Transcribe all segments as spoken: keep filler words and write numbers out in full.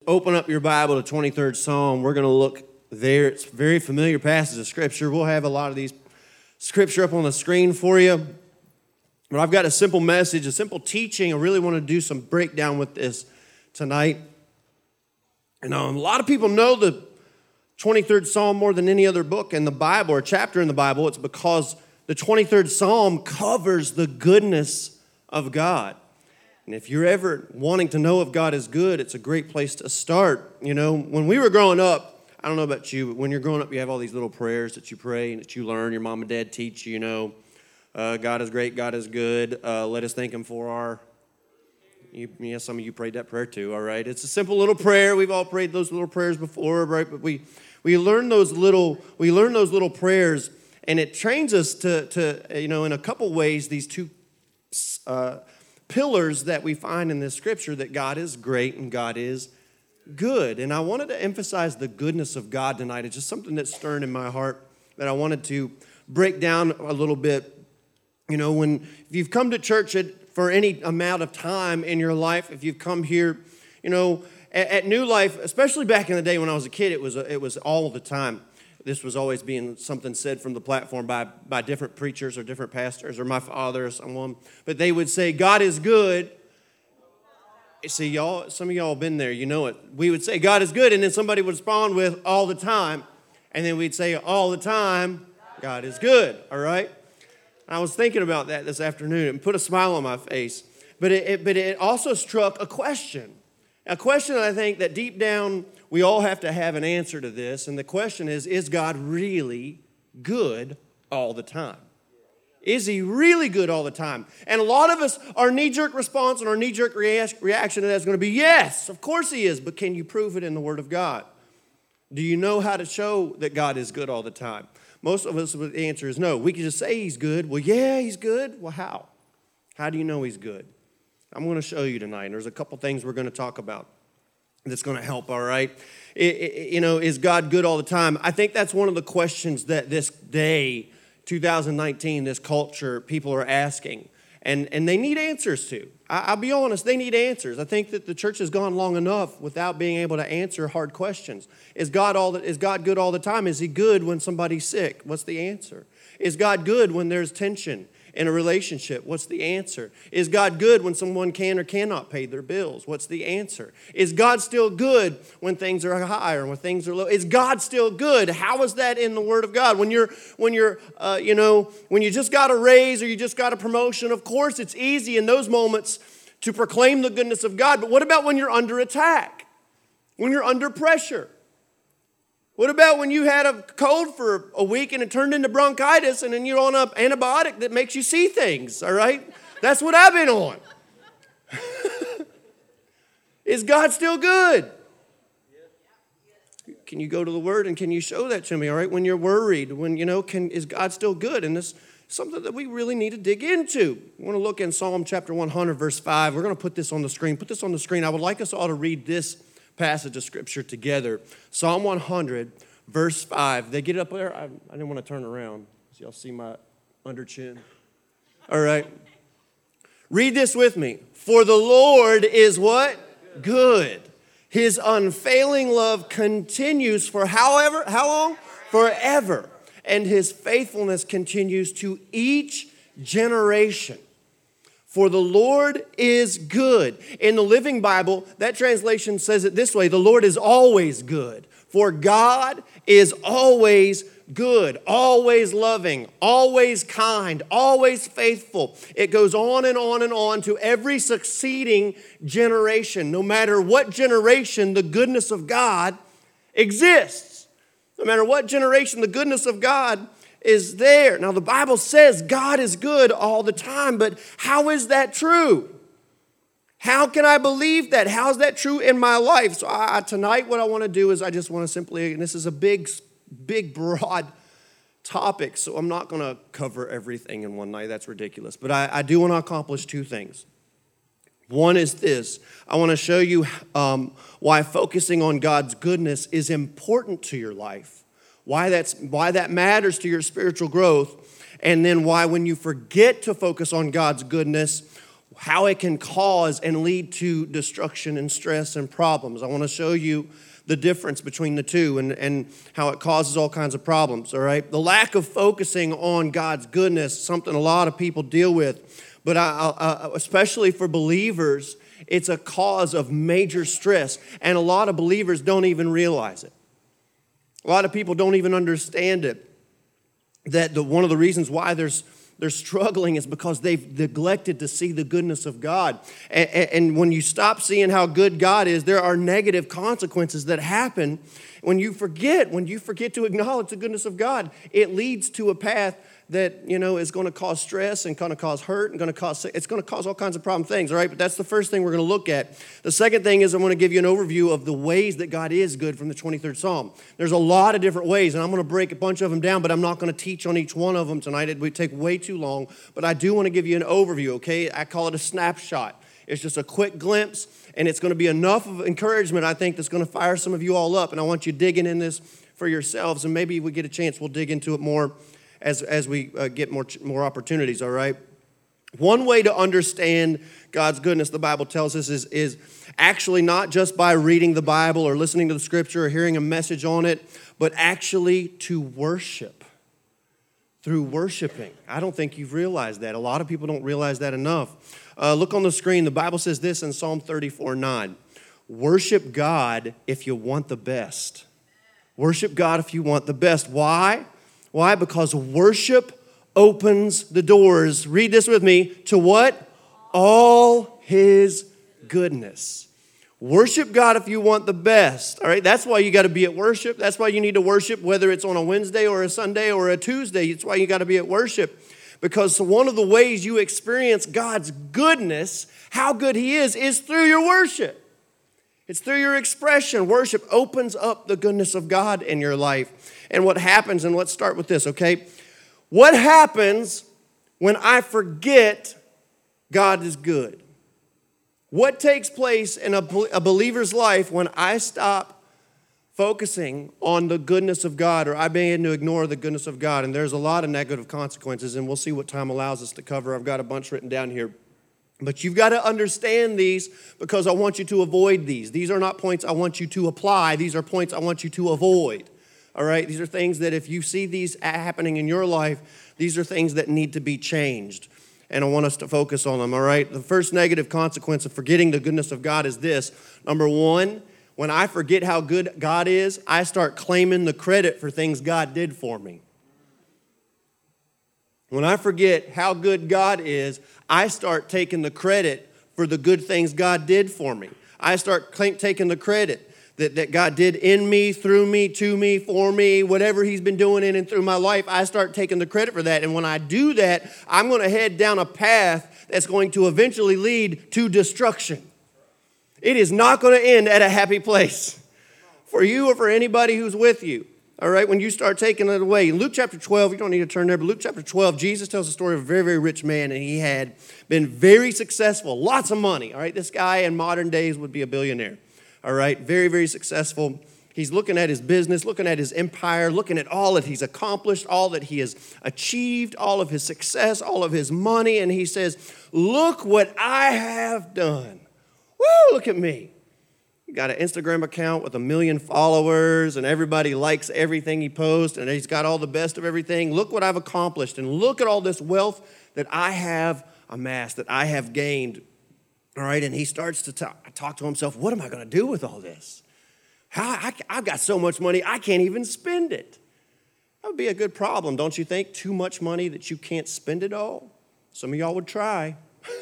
open up your Bible to twenty-third Psalm, we're going to look there. It's a very familiar passage of Scripture. We'll have a lot of these Scripture up on the screen for you. But I've got a simple message, a simple teaching. I really want to do some breakdown with this tonight. And um, a lot of people know the twenty-third Psalm more than any other book in the Bible or chapter in the Bible. It's because the twenty-third Psalm covers the goodness of God. And if you're ever wanting to know if God is good, it's a great place to start. You know, when we were growing up, I don't know about you, but when you're growing up, you have all these little prayers that you pray and that you learn. Your mom and dad teach you, you know, uh, God is great, God is good. Uh, let us thank him for our, you, yeah, some of you prayed that prayer too, all right? It's a simple little prayer. We've all prayed those little prayers before, right? But we we learn those little, we learn those little prayers, and it trains us to, to you know, in a couple ways, these two uh pillars that we find in this scripture, that God is great and God is good. And I wanted to emphasize the goodness of God tonight. It's just something that's stirring in my heart that I wanted to break down a little bit. You know, when if you've come to church at, for any amount of time in your life, if you've come here, you know, at, at New Life, especially back in the day when I was a kid, it was it was all the time. This was always being something said from the platform by, by different preachers or different pastors or my father or someone. But they would say, God is good. See, y'all, some of y'all have been there, you know it. We would say, God is good, and then somebody would respond with, all the time. And then we'd say, all the time, God is good, all right? I was thinking about that this afternoon and put a smile on my face. But it, it, but it also struck a question. A question that I think that deep down we all have to have an answer to this. And the question is, is God really good all the time? Is he really good all the time? And a lot of us, our knee-jerk response and our knee-jerk reaction to that is going to be, yes, of course he is. But can you prove it in the Word of God? Do you know how to show that God is good all the time? Most of us, the answer is no. We can just say he's good. Well, yeah, he's good. Well, how? How do you know he's good? I'm going to show you tonight. And there's a couple things we're going to talk about that's going to help, all right? It, it, you know, is God good all the time? I think that's one of the questions that this day, two thousand nineteen, this culture, people are asking. And, and they need answers to. I, I'll be honest, they need answers. I think that the church has gone long enough without being able to answer hard questions. Is God all the, is God good all the time? Is he good when somebody's sick? What's the answer? Is God good when there's tension in a relationship? What's the answer? Is God good when someone can or cannot pay their bills? What's the answer? Is God still good when things are high or when things are low? Is God still good? How is that in the Word of God? When you're, when you're, uh, you know, when you just got a raise or you just got a promotion, of course it's easy in those moments to proclaim the goodness of God. But what about when you're under attack? When you're under pressure? What about when you had a cold for a week and it turned into bronchitis and then you're on an antibiotic that makes you see things, all right? That's what I've been on. Is God still good? Can you go to the Word and can you show that to me, all right? When you're worried, when, you know, can is God still good? And this is something that we really need to dig into. We want to look in Psalm chapter one hundred, verse five. We're going to put this on the screen. Put this on the screen. I would like us all to read this passage of Scripture together. Psalm one hundred, verse five. They get it up there. I, I didn't want to turn around so y'all see my under chin. All right. Read this with me. For the Lord is what? Good. His unfailing love continues for however, how long? Forever. And his faithfulness continues to each generation. For the Lord is good. In the Living Bible, that translation says it this way: the Lord is always good. For God is always good, always loving, always kind, always faithful. It goes on and on and on to every succeeding generation. No matter what generation, the goodness of God exists. No matter what generation, the goodness of God is there. Now, the Bible says God is good all the time, but how is that true? How can I believe that? How is that true in my life? So I, tonight what I want to do is I just want to simply, and this is a big, big, broad topic, so I'm not going to cover everything in one night. That's ridiculous. But I, I do want to accomplish two things. One is this. I want to show you um, why focusing on God's goodness is important to your life. Why that's why that matters to your spiritual growth, and then why when you forget to focus on God's goodness, how it can cause and lead to destruction and stress and problems. I want to show you the difference between the two and, and how it causes all kinds of problems, all right? The lack of focusing on God's goodness, something a lot of people deal with, but I, I, especially for believers, it's a cause of major stress, and a lot of believers don't even realize it. A lot of people don't even understand it, that the, one of the reasons why there's they're struggling is because they've neglected to see the goodness of God. And, and when you stop seeing how good God is, there are negative consequences that happen. When you forget, when you forget to acknowledge the goodness of God, it leads to a path that, you know, is going to cause stress and going to cause hurt and going to cause, it's going to cause all kinds of problem things, all right? But that's the first thing we're going to look at. The second thing is I want to give you an overview of the ways that God is good from the twenty-third Psalm. There's a lot of different ways, and I'm going to break a bunch of them down, but I'm not going to teach on each one of them tonight. It would take way too long, but I do want to give you an overview, okay? I call it a snapshot. It's just a quick glimpse, and it's going to be enough of encouragement, I think, that's going to fire some of you all up, and I want you digging in this for yourselves, and maybe if we get a chance, we'll dig into it more as, as we uh, get more, more opportunities, all right? One way to understand God's goodness, the Bible tells us, is, is actually not just by reading the Bible or listening to the Scripture or hearing a message on it, but actually to worship. Through worshiping. I don't think you've realized that. A lot of people don't realize that enough. Uh, look on the screen. The Bible says this in Psalm thirty-four nine. Worship God if you want the best. Worship God if you want the best. Why? Why? Because worship opens the doors. Read this with me. To what? All His goodness. Worship God if you want the best. All right, that's why you got to be at worship. That's why you need to worship, whether it's on a Wednesday or a Sunday or a Tuesday. It's why you got to be at worship. Because one of the ways you experience God's goodness, how good He is, is through your worship. It's through your expression. Worship opens up the goodness of God in your life. And what happens, and let's start with this, okay? What happens when I forget God is good? What takes place in a, a believer's life when I stop focusing on the goodness of God, or I begin to ignore the goodness of God? And there's a lot of negative consequences, and we'll see what time allows us to cover. I've got a bunch written down here. But you've got to understand these because I want you to avoid these. These are not points I want you to apply. These are points I want you to avoid. All right? These are things that if you see these happening in your life, these are things that need to be changed. And I want us to focus on them, all right? The first negative consequence of forgetting the goodness of God is this. Number one, when I forget how good God is, I start claiming the credit for things God did for me. When I forget how good God is, I start taking the credit for the good things God did for me. I start taking the credit that, that God did in me, through me, to me, for me, whatever He's been doing in and through my life. I start taking the credit for that. And when I do that, I'm going to head down a path that's going to eventually lead to destruction. It is not going to end at a happy place for you or for anybody who's with you. All right, when you start taking it away. In Luke chapter twelve, you don't need to turn there, but Luke chapter twelve, Jesus tells the story of a very, very rich man, and he had been very successful, lots of money. All right, this guy in modern days would be a billionaire. All right, very, very successful. He's looking at his business, looking at his empire, looking at all that he's accomplished, all that he has achieved, all of his success, all of his money, and he says, look what I have done. Woo, look at me. He got an Instagram account with a million followers, and everybody likes everything he posts, and he's got all the best of everything. Look what I've accomplished, and look at all this wealth that I have amassed, that I have gained. All right, and he starts to talk, talk to himself, what am I going to do with all this? How, I, I've got so much money, I can't even spend it. That would be a good problem, don't you think? Too much money that you can't spend it all? Some of y'all would try.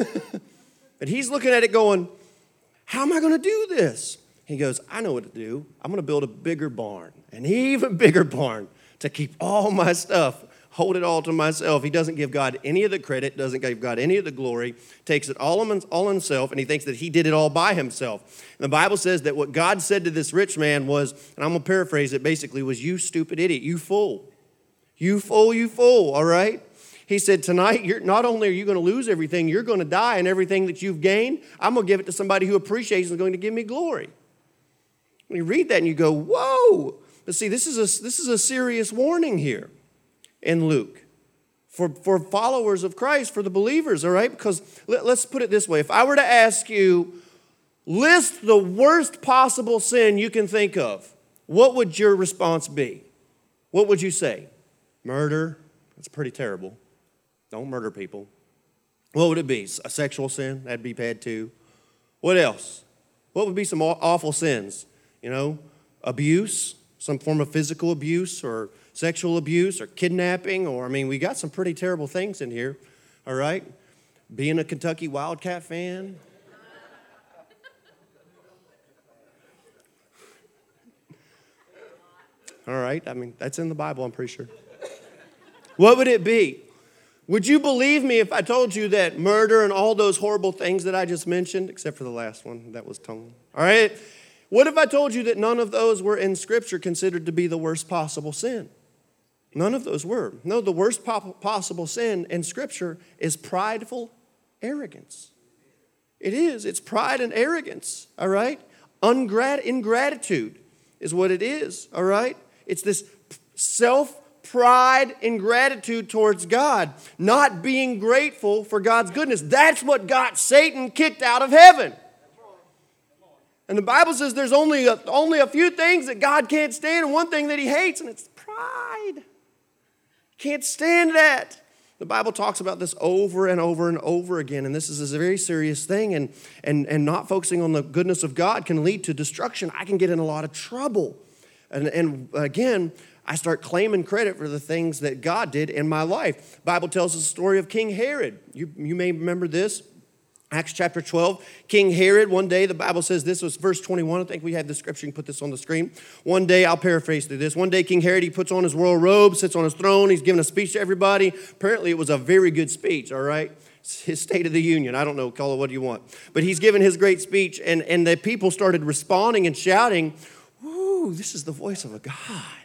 But he's looking at it going, how am I going to do this? He goes, I know what to do. I'm going to build a bigger barn, an even bigger barn to keep all my stuff, hold it all to myself. He doesn't give God any of the credit, doesn't give God any of the glory, takes it all on all himself, and he thinks that he did it all by himself. And the Bible says that what God said to this rich man was, and I'm going to paraphrase it basically, was, you stupid idiot, you fool. You fool, you fool, all right? He said, tonight, you're, not only are you going to lose everything, you're going to die, and everything that you've gained, I'm going to give it to somebody who appreciates and is going to give me glory. When you read that and you go, whoa. But see, this is a, this is a serious warning here in Luke. for, for followers of Christ, for the believers, all right? Because let, let's put it this way. If I were to ask you, list the worst possible sin you can think of, what would your response be? What would you say? Murder. That's pretty terrible. Don't murder people. What would it be? A sexual sin? That'd be bad too. What else? What would be some awful sins? You know, abuse, some form of physical abuse or sexual abuse or kidnapping, or, I mean, we got some pretty terrible things in here, all right? Being a Kentucky Wildcat fan. All right, I mean, that's in the Bible, I'm pretty sure. What would it be? Would you believe me if I told you that murder and all those horrible things that I just mentioned, except for the last one, that was tongue, all right? What if I told you that none of those were in Scripture considered to be the worst possible sin? None of those were. No, the worst possible sin in Scripture is prideful arrogance. It is. It's pride and arrogance, all right? Ungrat- ingratitude is what it is, all right? It's this self-pride, ingratitude towards God, not being grateful for God's goodness. That's what got Satan kicked out of heaven. And the Bible says there's only a, only a few things that God can't stand and one thing that he hates, and it's pride. Can't stand that. The Bible talks about this over and over and over again, and this is a very serious thing, and, and, and not focusing on the goodness of God can lead to destruction. I can get in a lot of trouble. And, and again, I start claiming credit for the things that God did in my life. The Bible tells us the story of King Herod. You, you may remember this. Acts chapter twelve, King Herod, one day, the Bible says this was verse twenty-one. I think we have the scripture. You can put this on the screen. One day, I'll paraphrase through this. One day, King Herod, he puts on his royal robe, sits on his throne. He's giving a speech to everybody. Apparently, it was a very good speech, all right? It's his State of the Union. I don't know, call it what you want. But he's giving his great speech, and, and the people started responding and shouting, "Woo, this is the voice of a God.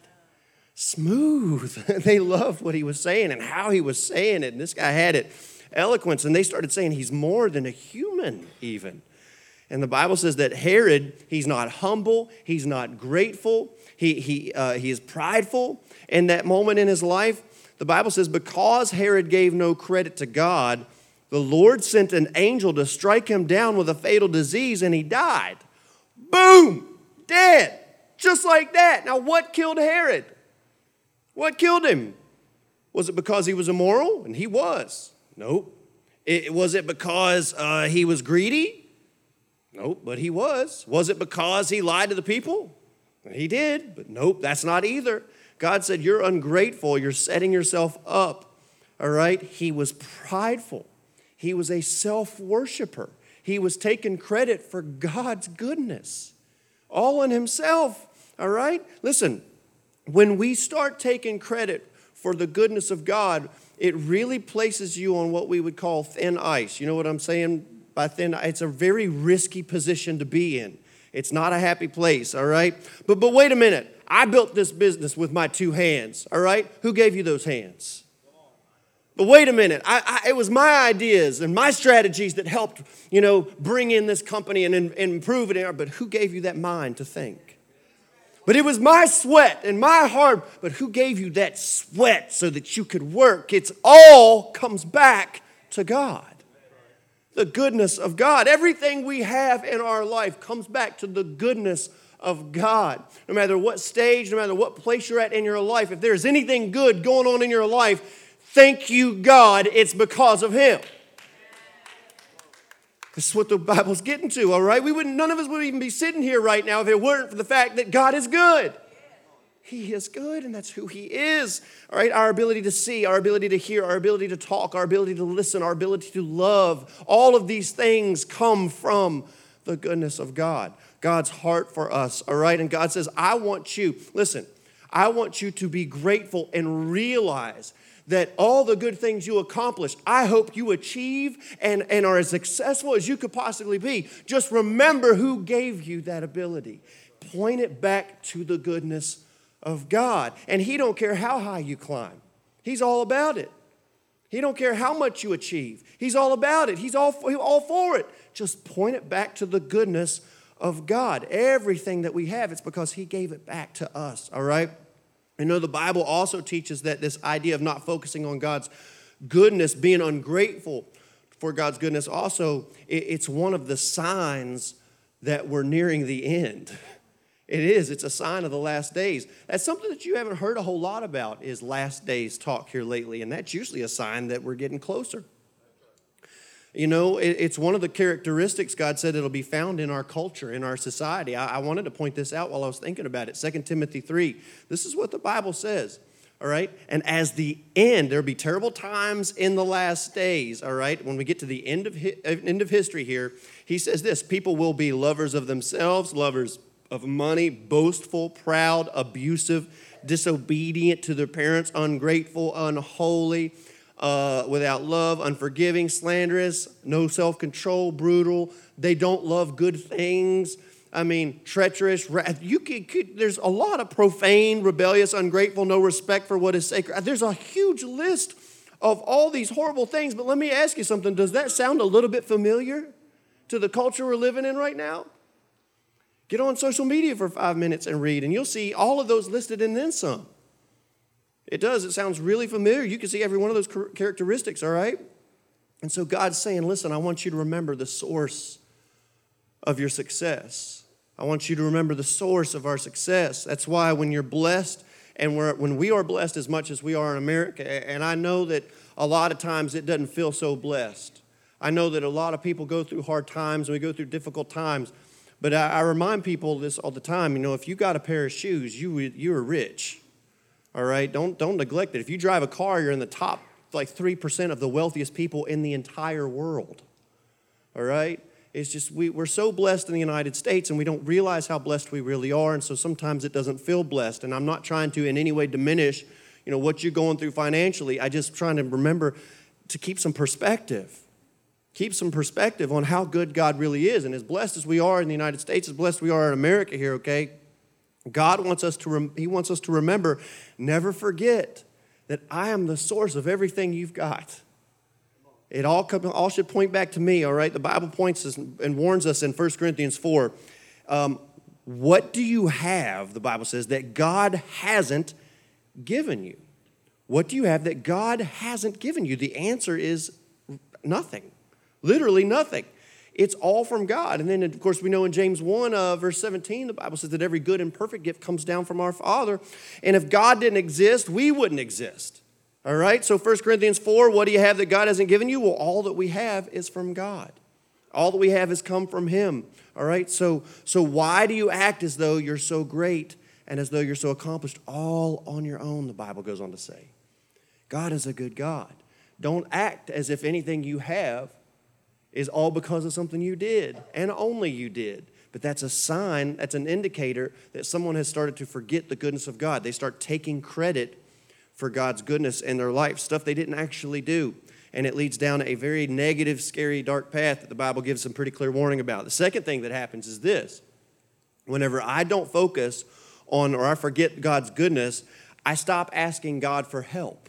Smooth." They loved what he was saying and how he was saying it, and this guy had it. Eloquence, and they started saying he's more than a human even. And the Bible says that Herod, he's not humble, he's not grateful, he, he, uh, he is prideful. In that moment in his life, the Bible says because Herod gave no credit to God, the Lord sent an angel to strike him down with a fatal disease, and he died. Boom! Dead. Just like that. Now what killed Herod? What killed him? Was it because he was immoral? And he was. Nope. It, was it because uh, he was greedy? Nope, but he was. Was it because he lied to the people? He did, but nope, that's not either. God said, you're ungrateful. You're setting yourself up, all right? He was prideful. He was a self-worshiper. He was taking credit for God's goodness, all in himself, all right? Listen, when we start taking credit for the goodness of God, it really places you on what we would call thin ice. You know what I'm saying by thin ice? It's a very risky position to be in. It's not a happy place, all right? But but wait a minute. I built this business with my two hands, all right? Who gave you those hands? But wait a minute. I, I, it was my ideas and my strategies that helped, you know, bring in this company and, and improve it. But who gave you that mind to think? But it was my sweat and my hard, but who gave you that sweat so that you could work? It's all comes back to God. The goodness of God. Everything we have in our life comes back to the goodness of God. No matter what stage, no matter what place you're at in your life, if there's anything good going on in your life, thank you, God, it's because of Him. This is what the Bible's getting to, all right? We wouldn't, none of us would even be sitting here right now if it weren't for the fact that God is good. He is good, and that's who He is. All right, our ability to see, our ability to hear, our ability to talk, our ability to listen, our ability to love, all of these things come from the goodness of God, God's heart for us, all right? And God says, I want you, listen, I want you to be grateful and realize that all the good things you accomplished, I hope you achieve and, and are as successful as you could possibly be. Just remember who gave you that ability. Point it back to the goodness of God. And He don't care how high you climb. He's all about it. He don't care how much you achieve. He's all about it. He's all, all for it. Just point it back to the goodness of God. Everything that we have, it's because He gave it back to us, all right? You know, the Bible also teaches that this idea of not focusing on God's goodness, being ungrateful for God's goodness, also, it's one of the signs that we're nearing the end. It is. It's a sign of the last days. That's something that you haven't heard a whole lot about is last days talk here lately, and that's usually a sign that we're getting closer. You know, it's one of the characteristics God said it'll be found in our culture, in our society. I wanted to point this out while I was thinking about it. Second Timothy three, this is what the Bible says. All right, and as the end, there'll be terrible times in the last days. All right, when we get to the end of hi- end of history here, he says this: people will be lovers of themselves, lovers of money, boastful, proud, abusive, disobedient to their parents, ungrateful, unholy, uh, without love, unforgiving, slanderous, no self-control, brutal. They don't love good things. I mean, treacherous, you could, could, there's a lot of profane, rebellious, ungrateful, no respect for what is sacred. There's a huge list of all these horrible things, but let me ask you something. Does that sound a little bit familiar to the culture we're living in right now? Get on social media for five minutes and read, and you'll see all of those listed and then some. It does. It sounds really familiar. You can see every one of those characteristics, all right? And so God's saying, listen, I want you to remember the source of your success. I want you to remember the source of our success. That's why when you're blessed, and we're, when we are blessed as much as we are in America, and I know that a lot of times it doesn't feel so blessed. I know that a lot of people go through hard times, and we go through difficult times. But I, I remind people this all the time. You know, if you got a pair of shoes, you you're rich. All right? Don't, don't neglect it. If you drive a car, you're in the top, like three percent of the wealthiest people in the entire world. All right? It's just we, we're so blessed in the United States, and we don't realize how blessed we really are, and so sometimes it doesn't feel blessed. And I'm not trying to in any way diminish, you know, what you're going through financially. I just trying to remember to keep some perspective. Keep some perspective on how good God really is. And as blessed as we are in the United States, as blessed we are in America here, okay, God wants us to, rem- He wants us to remember, never forget that I am the source of everything you've got. It all, come, all should point back to me, all right? The Bible points us and warns us in First Corinthians four. Um, what do you have, the Bible says, that God hasn't given you? What do you have that God hasn't given you? The answer is nothing. Literally nothing. It's all from God. And then, of course, we know in James one, uh, verse seventeen, the Bible says that every good and perfect gift comes down from our Father. And if God didn't exist, we wouldn't exist. All right, so First Corinthians four, what do you have that God hasn't given you? Well, all that we have is from God. All that we have has come from Him. All right, so, so why do you act as though you're so great and as though you're so accomplished all on your own, the Bible goes on to say. God is a good God. Don't act as if anything you have is all because of something you did and only you did. But that's a sign, that's an indicator that someone has started to forget the goodness of God. They start taking credit for God's goodness in their life, stuff they didn't actually do. And it leads down a very negative, scary, dark path that the Bible gives some pretty clear warning about. The second thing that happens is this. Whenever I don't focus on or I forget God's goodness, I stop asking God for help.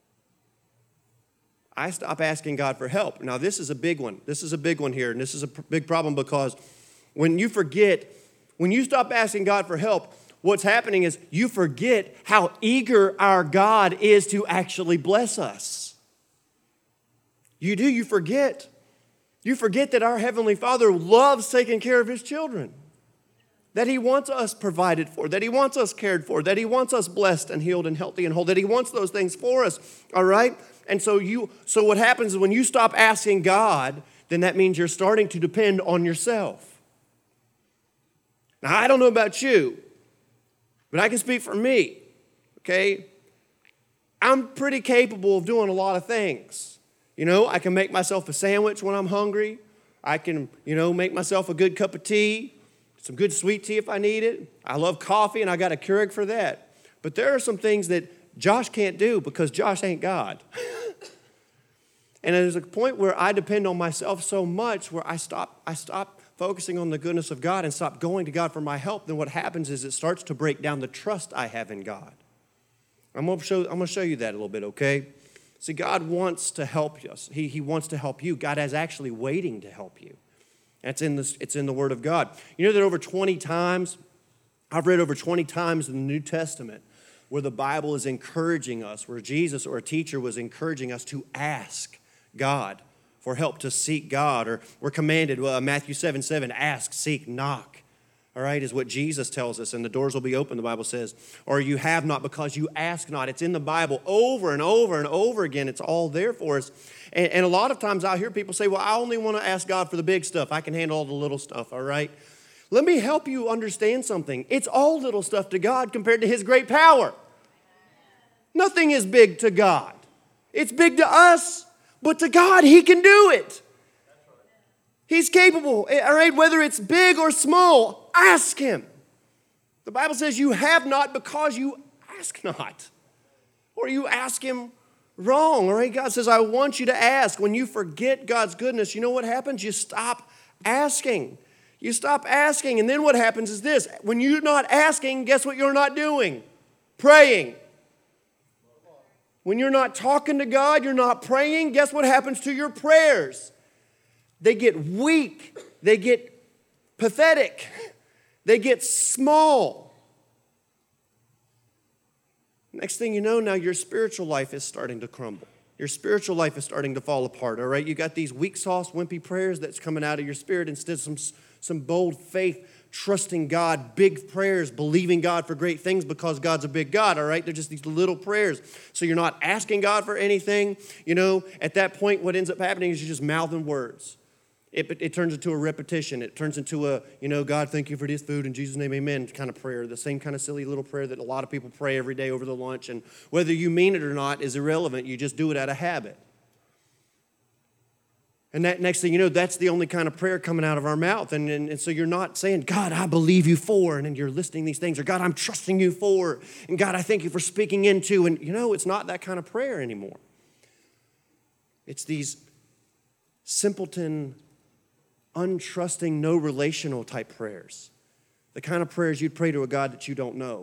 I stop asking God for help. Now, this is a big one. This is a big one here, and this is a big problem because when you forget, when you stop asking God for help, what's happening is you forget how eager our God is to actually bless us. You do, you forget. You forget that our Heavenly Father loves taking care of His children. That He wants us provided for, that He wants us cared for, that He wants us blessed and healed and healthy and whole, that He wants those things for us, all right? And so you, so what happens is when you stop asking God, then that means you're starting to depend on yourself. Now, I don't know about you, but I can speak for me, okay? I'm pretty capable of doing a lot of things. You know, I can make myself a sandwich when I'm hungry. I can, you know, make myself a good cup of tea, some good sweet tea if I need it. I love coffee, and I got a Keurig for that. But there are some things that Josh can't do because Josh ain't God. And there's a point where I depend on myself so much where I stop, I stop focusing on the goodness of God and stop going to God for my help. Then what happens is it starts to break down the trust I have in God. I'm going to show, I'm going to show you that a little bit, okay? See, God wants to help us. He, he wants to help you. God is actually waiting to help you. That's in this, it's in the Word of God. You know that over twenty times, I've read over twenty times in the New Testament, where the Bible is encouraging us, where Jesus or a teacher was encouraging us to ask God for help, to seek God. Or we're commanded, well, Matthew seven seven, ask, seek, knock. All right, is what Jesus tells us, and the doors will be open, the Bible says. Or you have not because you ask not. It's in the Bible over and over and over again. It's all there for us. And, and a lot of times I hear people say, well, I only want to ask God for the big stuff. I can handle all the little stuff, all right? Let me help you understand something. It's all little stuff to God compared to His great power. Nothing is big to God. It's big to us, but to God, He can do it. He's capable, all right, whether it's big or small, ask Him. The Bible says you have not because you ask not. Or you ask Him wrong, all right? God says, I want you to ask. When you forget God's goodness, you know what happens? You stop asking. You stop asking, and then what happens is this. When you're not asking, guess what you're not doing? Praying. When you're not talking to God, you're not praying, guess what happens to your prayers? They get weak. They get pathetic. They get small. Next thing you know, now your spiritual life is starting to crumble. Your spiritual life is starting to fall apart, all right? You got these weak sauce, wimpy prayers that's coming out of your spirit instead of some, some bold faith, trusting God, big prayers, believing God for great things because God's a big God, all right? They're just these little prayers. So you're not asking God for anything. You know, at that point, what ends up happening is you're just mouthing words. It, it turns into a repetition. It turns into a, you know, God, thank you for this food. In Jesus' name, amen, kind of prayer. The same kind of silly little prayer that a lot of people pray every day over the lunch. And whether you mean it or not is irrelevant. You just do it out of habit. And that next thing you know, that's the only kind of prayer coming out of our mouth. And, and, and so you're not saying, God, I believe you for, and then you're listing these things. Or God, I'm trusting you for. And God, I thank you for speaking into. And, you know, it's not that kind of prayer anymore. It's these simpleton, untrusting, no relational type prayers. The kind of prayers you'd pray to a God that you don't know.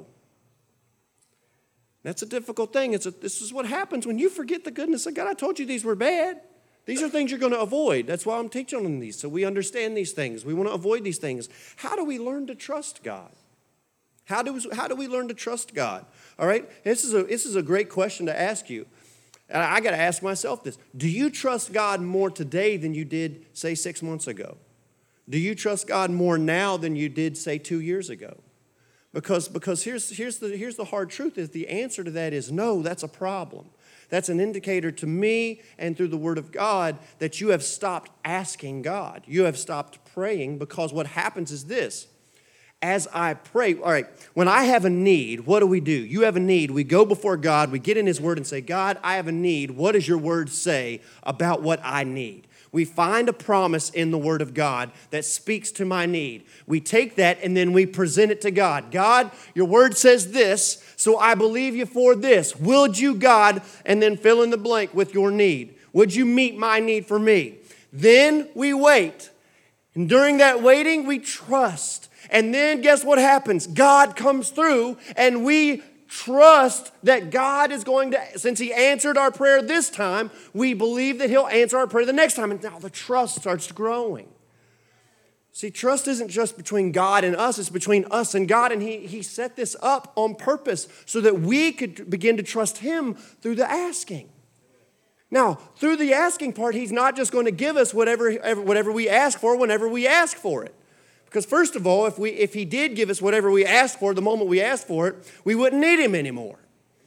That's a difficult thing. It's a, this is what happens when you forget the goodness of God. I told you these were bad. These are things you're going to avoid. That's why I'm teaching on these, so we understand these things. We want to avoid these things. How do we learn to trust God? How do, how do we learn to trust God? All right? This is a, this is a great question to ask you. And I got to ask myself this. Do you trust God more today than you did, say, six months ago? Do you trust God more now than you did, say, two years ago? Because, because here's, here's, the, here's the hard truth is the answer to that is no, that's a problem. That's an indicator to me and through the Word of God that you have stopped asking God. You have stopped praying because what happens is this. As I pray, all right, when I have a need, what do we do? You have a need. We go before God. We get in His Word and say, God, I have a need. What does your Word say about what I need? We find a promise in the Word of God that speaks to my need. We take that and then we present it to God. God, your Word says this, so I believe you for this. Would you, God, and then fill in the blank with your need. Would you meet my need for me? Then we wait. And during that waiting, we trust. And then guess what happens? God comes through and we trust that God is going to, since He answered our prayer this time, we believe that He'll answer our prayer the next time. And now the trust starts growing. See, trust isn't just between God and us, it's between us and God. And He, he set this up on purpose so that we could begin to trust Him through the asking. Now, through the asking part, He's not just going to give us whatever, whatever we ask for whenever we ask for it. Because first of all, if we if He did give us whatever we asked for the moment we asked for it, we wouldn't need Him anymore.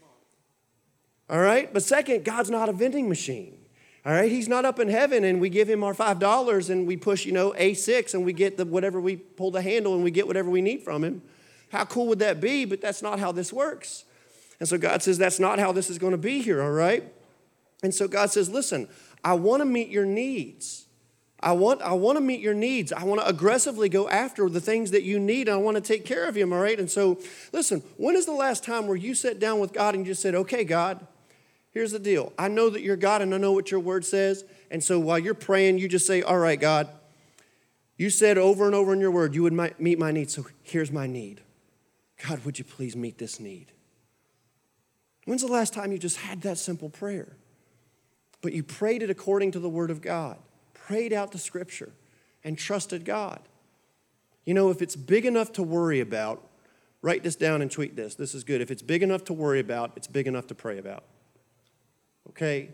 All right? But second, God's not a vending machine. All right? He's not up in heaven and we give Him our five dollars and we push, you know, A six and we get the whatever we pull the handle and we get whatever we need from Him. How cool would that be? But that's not how this works. And so God says that's not how this is going to be here, all right? And so God says, listen, I want to meet your needs. I want, I want to meet your needs. I want to aggressively go after the things that you need. And I want to take care of you, all right? And so, listen, when is the last time where you sat down with God and you just said, okay, God, here's the deal. I know that you're God and I know what your word says. And so while you're praying, you just say, all right, God, you said over and over in your word you would meet my need. So here's my need. God, would you please meet this need? When's the last time you just had that simple prayer? But you prayed it according to the word of God. Prayed out the scripture and trusted God. You know, if it's big enough to worry about, Write this down and tweet this. This is good. If it's big enough to worry about, it's big enough to pray about. Okay?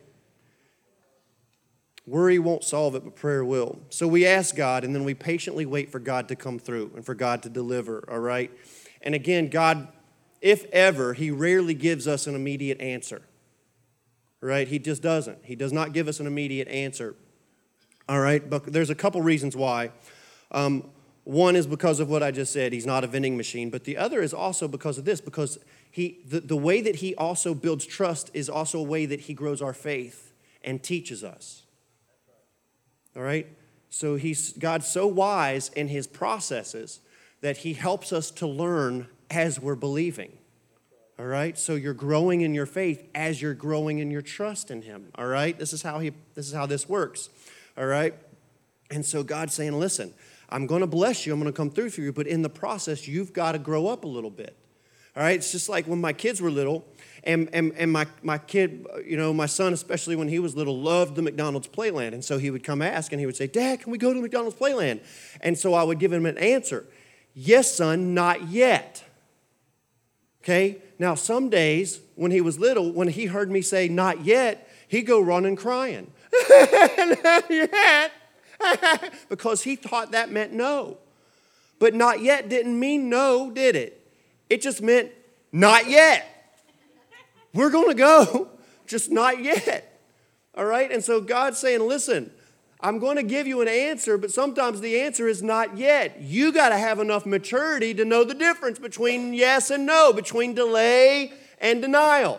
Worry won't solve it, but prayer will. So we ask God, and then we patiently wait for God to come through and for God to deliver, all right? And again, God, if ever, he rarely gives us an immediate answer, right? He just doesn't. He does not give us an immediate answer, all right? But there's a couple reasons why. Um, one is because of what I just said. He's not a vending machine. But the other is also because of this, because he the, the way that he also builds trust is also a way that he grows our faith and teaches us. All right? So he's God's so wise in his processes that he helps us to learn as we're believing. All right? So you're growing in your faith as you're growing in your trust in him. All right? This is how he this is how this works. All right? And so God's saying, listen, I'm going to bless you. I'm going to come through for you. But in the process, you've got to grow up a little bit. All right? It's just like when my kids were little, and, and, and my, my kid, you know, my son, especially when he was little, loved the McDonald's Playland. And so he would come ask, and he would say, Dad, can we go to McDonald's Playland? And so I would give him an answer. Yes, son, not yet. Okay? Now, some days when he was little, when he heard me say not yet, he'd go running crying. Not yet. Because he thought that meant no. But not yet didn't mean no, did it? It just meant not yet. We're going to go, just not yet. All right? And so God's saying, listen, I'm going to give you an answer, but sometimes the answer is not yet. You got to have enough maturity to know the difference between yes and no, between delay and denial.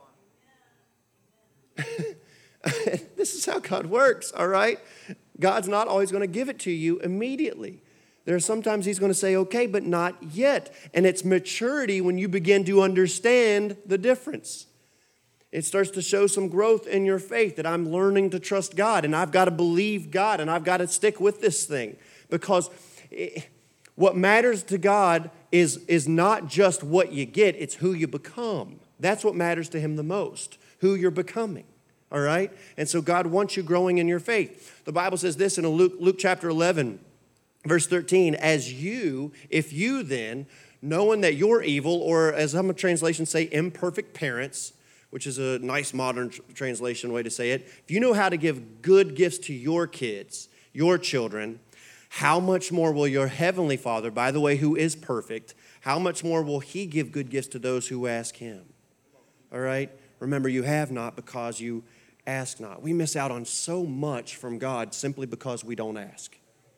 This is how God works, all right? God's not always going to give it to you immediately. There are sometimes he's going to say, okay, but not yet. And it's maturity when you begin to understand the difference. It starts to show some growth in your faith that I'm learning to trust God, and I've got to believe God, and I've got to stick with this thing. Because it, what matters to God is, is not just what you get, it's who you become. That's what matters to him the most, who you're becoming. All right? And so God wants you growing in your faith. The Bible says this in Luke, Luke chapter eleven, verse thirteen, as you, if you then, knowing that you're evil, or as some translations say, imperfect parents, which is a nice modern tr- translation way to say it, if you know how to give good gifts to your kids, your children, how much more will your heavenly Father, by the way, who is perfect, how much more will he give good gifts to those who ask him? All right? Remember, you have not because you ask not. We miss out on so much from God simply because we don't ask.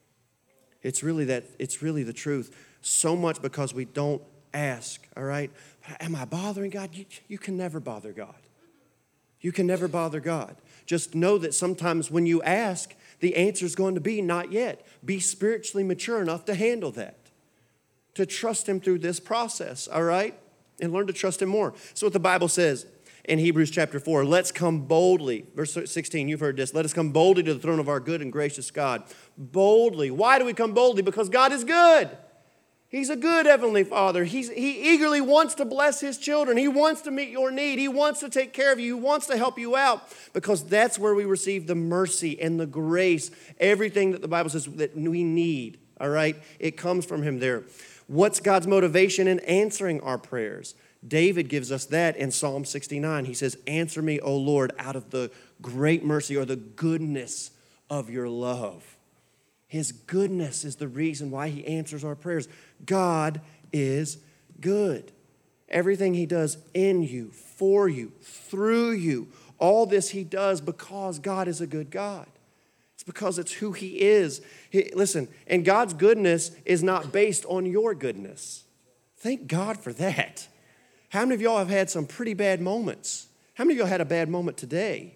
It's really that, it's really the truth. So much because we don't ask, all right? Am I bothering God? You, you can never bother God. You can never bother God. Just know that sometimes when you ask, the answer is going to be not yet. Be spiritually mature enough to handle that, to trust him through this process, all right? And learn to trust him more. That's what the Bible says in Hebrews chapter four. Let's come boldly. Verse sixteen, you've heard this. Let us come boldly to the throne of our good and gracious God. Boldly. Why do we come boldly? Because God is good. He's a good heavenly Father. He's, he eagerly wants to bless his children. He wants to meet your need. He wants to take care of you. He wants to help you out, because that's where we receive the mercy and the grace, everything that the Bible says that we need, all right? It comes from him there. What's God's motivation in answering our prayers? David gives us that in Psalm sixty-nine. He says, answer me, O Lord, out of the great mercy or the goodness of your love. His goodness is the reason why he answers our prayers. God is good. Everything he does in you, for you, through you, all this he does because God is a good God. It's because it's who he is. He, listen, and God's goodness is not based on your goodness. Thank God for that. How many of y'all have had some pretty bad moments? How many of y'all had a bad moment today?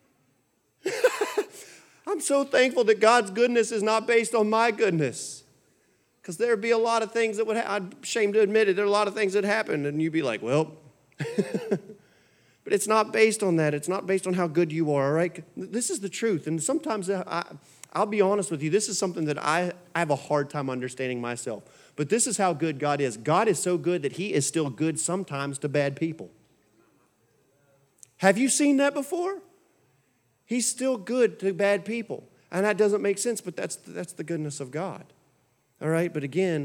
I'm so thankful that God's goodness is not based on my goodness. Because there would be a lot of things that would happen. I'm ashamed to admit it. There are a lot of things that happened. And you'd be like, well. But it's not based on that. It's not based on how good you are, all right? This is the truth. And sometimes, I, I'll be honest with you, this is something that I, I have a hard time understanding myself. But this is how good God is. God is so good that he is still good sometimes to bad people. Have you seen that before? He's still good to bad people. And that doesn't make sense, but that's, that's the goodness of God. All right? But again,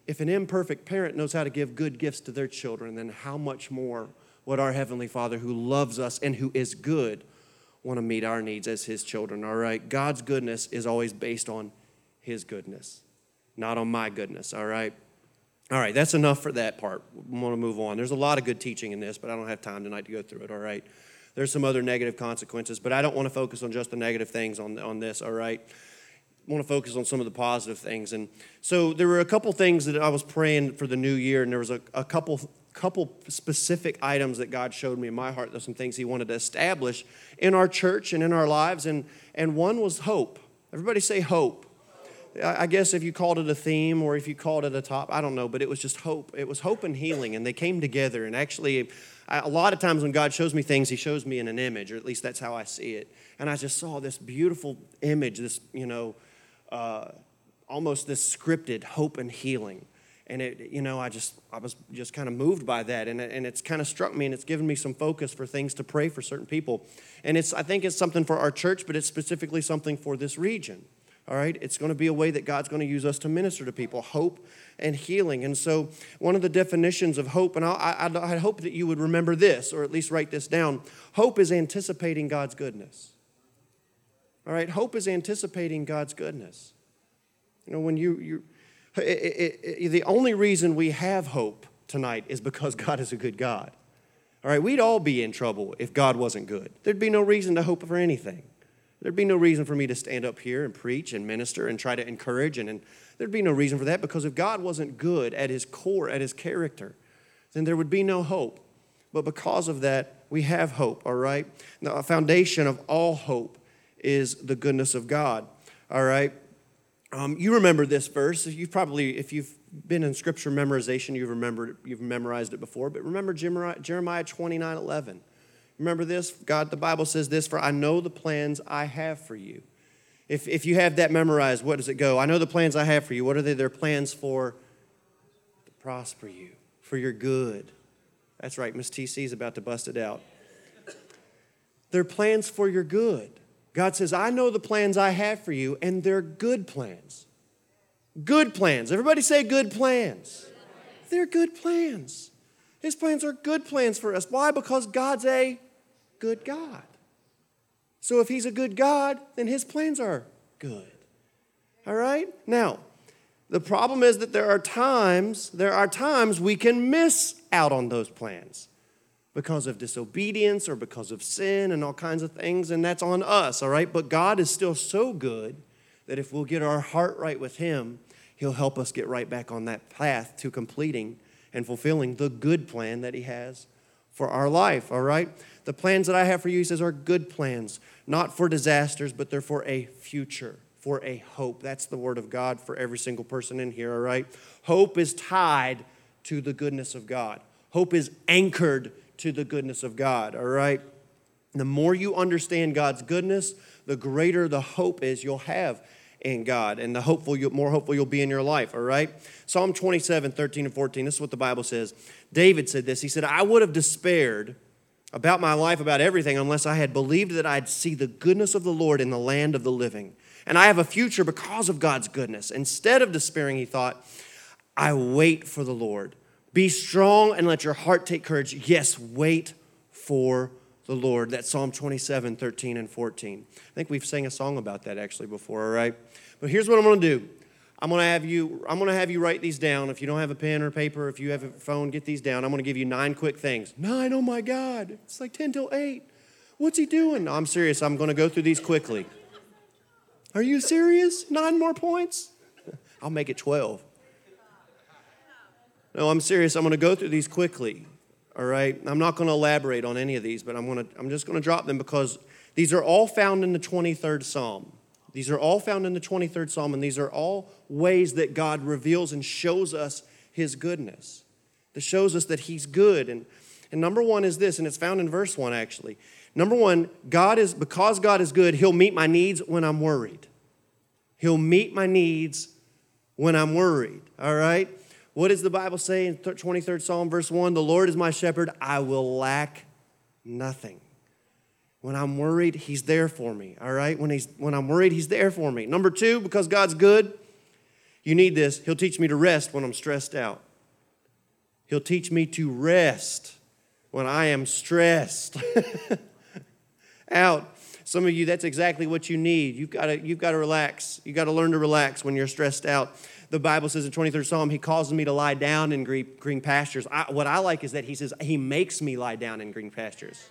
if an imperfect parent knows how to give good gifts to their children, then how much more would our Heavenly Father, who loves us and who is good, want to meet our needs as His children, all right? God's goodness is always based on His goodness, not on my goodness, all right? All right, that's enough for that part. I want to move on. There's a lot of good teaching in this, but I don't have time tonight to go through it, all right? There's some other negative consequences, but I don't want to focus on just the negative things on, on this, all right? I want to focus on some of the positive things. And so there were a couple things that I was praying for the new year, and there was a, a couple couple specific items that God showed me in my heart. There's some things He wanted to establish in our church and in our lives, and, and one was hope. Everybody say hope. I guess if you called it a theme or if you called it a top, I don't know, but it was just hope. It was hope and healing, and they came together. And actually, I, a lot of times when God shows me things, He shows me in an image, or at least that's how I see it. And I just saw this beautiful image, this, you know, uh, almost this scripted hope and healing. And it, you know, I just, I was just kind of moved by that, and it, and it's kind of struck me, and it's given me some focus for things to pray for certain people. And it's, I think it's something for our church, but it's specifically something for this region. All right, it's going to be a way that God's going to use us to minister to people, hope and healing. And so one of the definitions of hope, and I, I, I hope that you would remember this, or at least write this down. Hope is anticipating God's goodness. All right, hope is anticipating God's goodness. You know, when you, you it, it, it, the only reason we have hope tonight is because God is a good God. All right, we'd all be in trouble if God wasn't good. There'd be no reason to hope for anything. There'd be no reason for me to stand up here and preach and minister and try to encourage, and, and there'd be no reason for that, because if God wasn't good at His core, at His character, then there would be no hope. But because of that, we have hope, all right? Now, a foundation of all hope is the goodness of God, all right? Um, you remember this verse. You've probably, if you've been in scripture memorization, you've remembered, you've memorized it before, but remember Jeremiah twenty-nine eleven. Remember this? God, the Bible says this, for I know the plans I have for you. If, if you have that memorized, what does it go? I know the plans I have for you. What are they? They're plans for to prosper you, for your good. That's right, Miss T C is about to bust it out. They're plans for your good. God says, I know the plans I have for you, and they're good plans. Good plans. Everybody say good plans. They're good plans. His plans are good plans for us. Why? Because God's a good God. So if He's a good God, then His plans are good. All right? Now, the problem is that there are times, there are times we can miss out on those plans because of disobedience or because of sin and all kinds of things, and that's on us, all right? But God is still so good that if we'll get our heart right with Him, He'll help us get right back on that path to completing and fulfilling the good plan that He has for our life, all right? The plans that I have for you, He says, are good plans, not for disasters, but they're for a future, for a hope. That's the word of God for every single person in here, all right? Hope is tied to the goodness of God. Hope is anchored to the goodness of God, all right? The more you understand God's goodness, the greater the hope is you'll have in God, and the hopeful, more hopeful you'll be in your life, all right? Psalm twenty-seven, thirteen and fourteen, this is what the Bible says. David said this. He said, I would have despaired about my life, about everything, unless I had believed that I'd see the goodness of the Lord in the land of the living. And I have a future because of God's goodness. Instead of despairing, he thought, I wait for the Lord. Be strong and let your heart take courage. Yes, wait for the Lord. That's Psalm twenty-seven, thirteen and fourteen. I think we've sang a song about that actually before, all right? But here's what I'm going to do. I'm going to have you I'm going to have you write these down. If you don't have a pen or paper, if you have a phone, get these down. I'm going to give you nine quick things. Nine, oh my God. It's like ten till eight. What's he doing? No, I'm serious. I'm going to go through these quickly. Are you serious? Nine more points? I'll make it twelve. No, I'm serious. I'm going to go through these quickly. All right? I'm not going to elaborate on any of these, but I'm going to I'm just going to drop them because these are all found in the twenty-third Psalm. These are all found in the twenty-third Psalm, and these are all ways that God reveals and shows us His goodness. That shows us that He's good. And, and number one is this, and it's found in verse one actually. Number one, God is, because God is good, He'll meet my needs when I'm worried. He'll meet my needs when I'm worried, all right? What does the Bible say in twenty-third Psalm, verse one? The Lord is my shepherd, I will lack nothing. When I'm worried, He's there for me, all right? When he's when I'm worried, He's there for me. Number two, because God's good, You need this. He'll teach me to rest when I'm stressed out. He'll teach me to rest when I am stressed out. Some of you, that's exactly what you need. You've got to, you've got to relax. You've got to learn to relax when you're stressed out. The Bible says in twenty-third Psalm, He causes me to lie down in green, green pastures. I, what I like is that He says He makes me lie down in green pastures.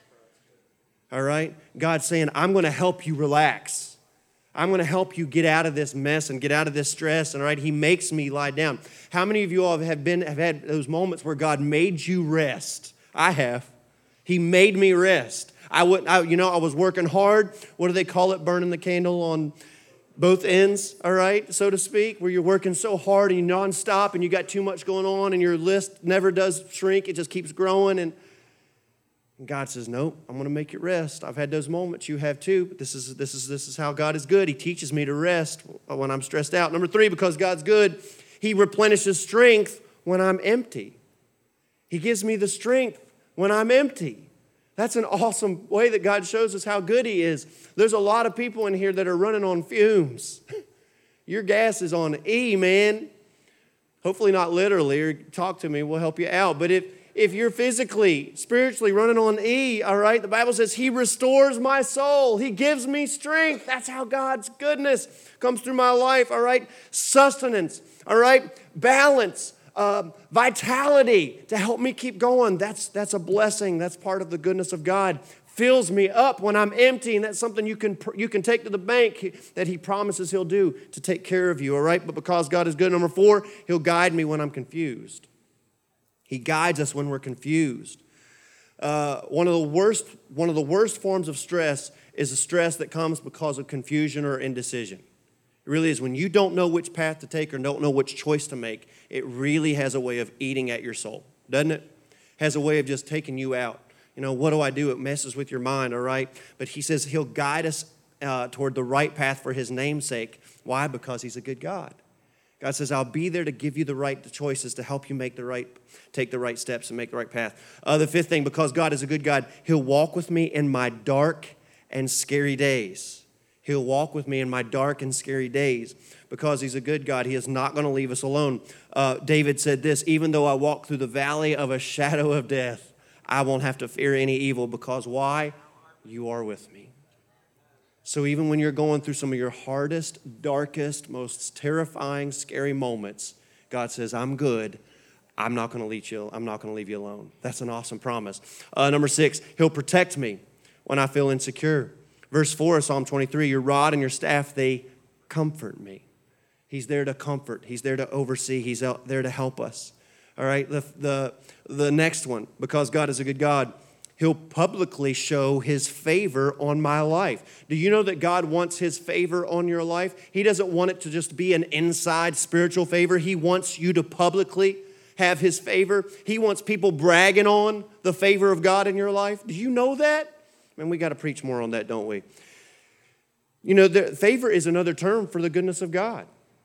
All right? God's saying, I'm going to help you relax. I'm going to help you get out of this mess and get out of this stress. And all right, He makes me lie down. How many of you all have been have had those moments where God made you rest? I have. He made me rest. I wouldn't, I, you know, I was working hard. What do they call it? Burning the candle on both ends, all right, so to speak, where you're working so hard and you're nonstop and you got too much going on and your list never does shrink. It just keeps growing. And God says, nope, I'm going to make you rest. I've had those moments. You have too. But this is, this is, this is how God is good. He teaches me to rest when I'm stressed out. Number three, because God's good, He replenishes strength when I'm empty. He gives me the strength when I'm empty. That's an awesome way that God shows us how good He is. There's a lot of people in here that are running on fumes. Your gas is on E, man. Hopefully not literally, or talk to me, we'll help you out. But if, if you're physically, spiritually running on E, all right, the Bible says He restores my soul. He gives me strength. That's how God's goodness comes through my life, all right? Sustenance, all right? Balance. Um, vitality to help me keep going. That's, that's a blessing. That's part of the goodness of God. Fills me up when I'm empty, and that's something you can, you can take to the bank that He promises He'll do to take care of you, all right? But because God is good, number four, He'll guide me when I'm confused. He guides us when we're confused. Uh, one of the worst, one of the worst forms of stress is the stress that comes because of confusion or indecision. It really is. When you don't know which path to take or don't know which choice to make, it really has a way of eating at your soul, doesn't it? Has a way of just taking you out. You know, what do I do? It messes with your mind, all right? But He says He'll guide us uh, toward the right path for His name's sake. Why? Because He's a good God. God says, I'll be there to give you the right choices to help you make the right, take the right steps and make the right path. Uh, the fifth thing, because God is a good God, He'll walk with me in my dark and scary days. He'll walk with me in my dark and scary days. Because He's a good God, He is not going to leave us alone. Uh, David said this, even though I walk through the valley of a shadow of death, I won't have to fear any evil. Because why? You are with me. So even when you're going through some of your hardest, darkest, most terrifying, scary moments, God says, I'm good. I'm not going to leave you, I'm not going to leave you alone. That's an awesome promise. Uh, number six, He'll protect me when I feel insecure. Verse four of Psalm twenty-three, your rod and your staff, they comfort me. He's there to comfort. He's there to oversee. He's out there to help us. All right, the, the, the next one, because God is a good God, He'll publicly show His favor on my life. Do you know that God wants His favor on your life? He doesn't want it to just be an inside spiritual favor. He wants you to publicly have His favor. He wants people bragging on the favor of God in your life. Do you know that? Man, we got to preach more on that, don't we? You know, the, favor is another term for the goodness of God.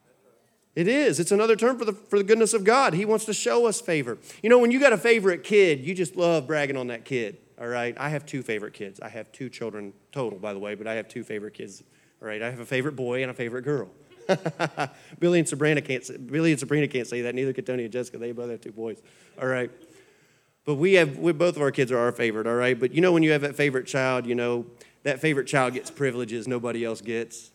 It is. It's another term for the, for the goodness of God. He wants to show us favor. You know, when you got a favorite kid, you just love bragging on that kid, all right? I have two favorite kids. I have two children total, by the way, but I have two favorite kids, all right? I have a favorite boy and a favorite girl. Billy and Sabrina can't say, Billy and Sabrina can't say that. Neither can Tony and Jessica. They both have two boys, all right? But we have, we, both of our kids are our favorite, all right? But you know when you have that favorite child, you know, that favorite child gets privileges nobody else gets.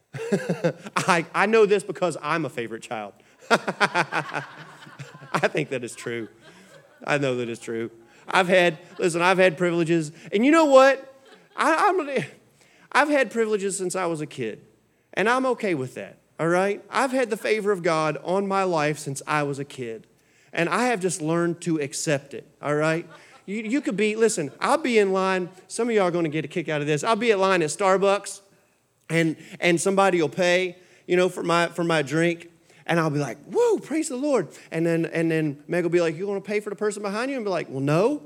I, I know this because I'm a favorite child. I think that is true. I know that is true. I've had, listen, I've had privileges. And you know what? I, I'm, I've had privileges since I was a kid. And I'm okay with that, all right? I've had the favor of God on my life since I was a kid. And I have just learned to accept it, all right? You, you could be, listen, I'll be in line. Some of y'all are going to get a kick out of this. I'll be at line at Starbucks, and and somebody will pay, you know, for my for my drink. And I'll be like, whoa, praise the Lord. And then and then Meg will be like, you want to pay for the person behind you? And be like, well, no.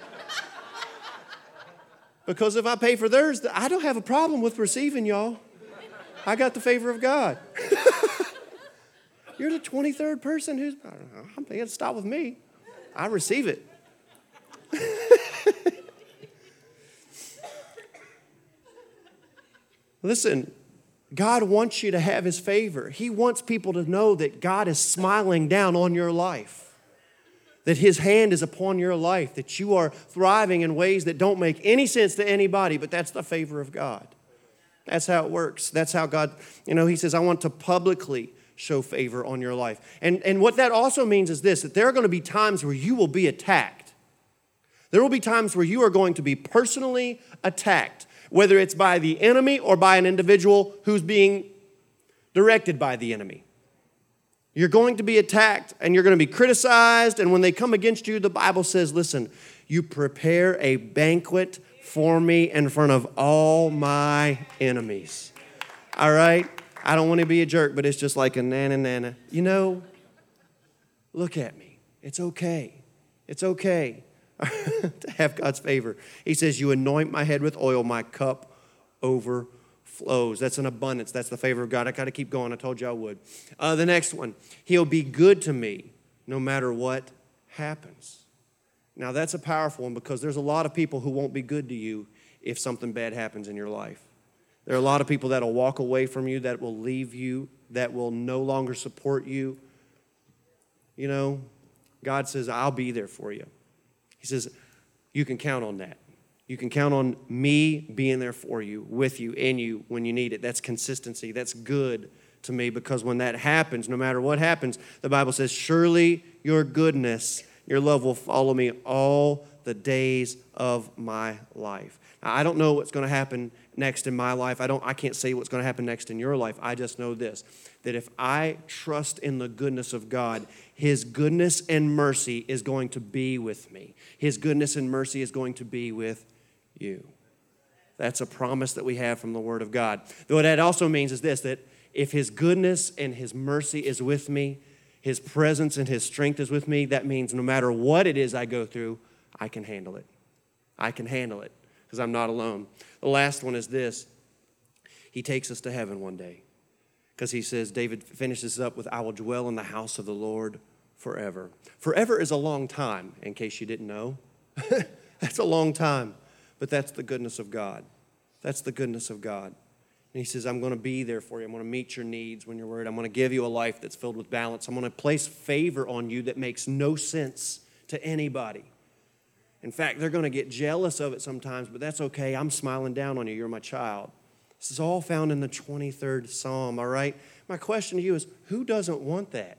Because if I pay for theirs, I don't have a problem with receiving, y'all. I got the favor of God. You're the twenty-third person who's, I don't know, I'm thinking, stop with me. I receive it. Listen, God wants you to have his favor. He wants people to know that God is smiling down on your life, that his hand is upon your life, that you are thriving in ways that don't make any sense to anybody, but that's the favor of God. That's how it works. That's how God, you know, he says, I want to publicly show favor on your life. And, and what that also means is this, that there are going to be times where you will be attacked. There will be times where you are going to be personally attacked, whether it's by the enemy or by an individual who's being directed by the enemy. You're going to be attacked and you're going to be criticized. And when they come against you, the Bible says, listen, you prepare a banquet for me in front of all my enemies. All right? I don't want to be a jerk, but it's just like a nana nana. You know, look at me. It's okay. It's okay to have God's favor. He says, you anoint my head with oil, my cup overflows. That's an abundance. That's the favor of God. I got to keep going. I told you I would. Uh, the next one, he'll be good to me no matter what happens. Now, that's a powerful one because there's a lot of people who won't be good to you if something bad happens in your life. There are a lot of people that will walk away from you, that will leave you, that will no longer support you. You know, God says, I'll be there for you. He says, you can count on that. You can count on me being there for you, with you, in you when you need it. That's consistency. That's good to me because when that happens, no matter what happens, the Bible says, surely your goodness, your love will follow me all the days of my life. Now, I don't know what's going to happen next in my life. I don't. I can't say what's going to happen next in your life. I just know this, that if I trust in the goodness of God, his goodness and mercy is going to be with me. His goodness and mercy is going to be with you. That's a promise that we have from the Word of God. What that also means is this, that if his goodness and his mercy is with me, his presence and his strength is with me, that means no matter what it is I go through, I can handle it. I can handle it because I'm not alone. The last one is this. He takes us to heaven one day because he says, David finishes up with, I will dwell in the house of the Lord forever. Forever is a long time, in case you didn't know. That's a long time, but that's the goodness of God. That's the goodness of God. And he says, I'm going to be there for you. I'm going to meet your needs when you're worried. I'm going to give you a life that's filled with balance. I'm going to place favor on you that makes no sense to anybody. In fact, they're going to get jealous of it sometimes, but that's okay. I'm smiling down on you. You're my child. This is all found in the twenty-third Psalm, all right? My question to you is, who doesn't want that?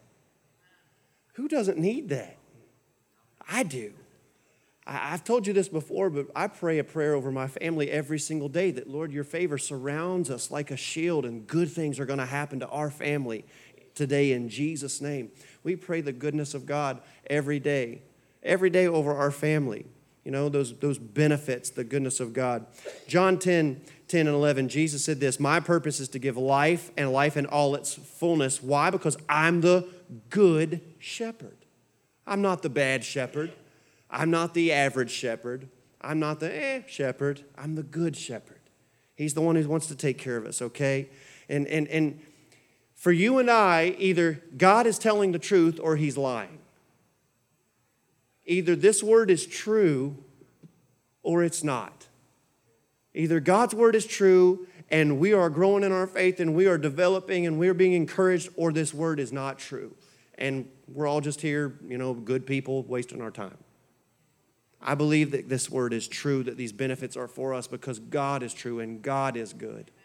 Who doesn't need that? I do. I've told you this before, but I pray a prayer over my family every single day that, Lord, your favor surrounds us like a shield and good things are going to happen to our family today in Jesus' name. We pray the goodness of God every day, every day over our family. You know, those, those benefits, the goodness of God. John ten, ten and eleven, Jesus said this, my purpose is to give life and life in all its fullness. Why? Because I'm the good shepherd. I'm not the bad shepherd. I'm not the average shepherd. I'm not the eh shepherd. I'm the good shepherd. He's the one who wants to take care of us, okay? And, and, and for you and I, either God is telling the truth or he's lying. Either this word is true or it's not. Either God's word is true and we are growing in our faith and we are developing and we're being encouraged, or this word is not true. And we're all just here, you know, good people wasting our time. I believe that this word is true, that these benefits are for us because God is true and God is good.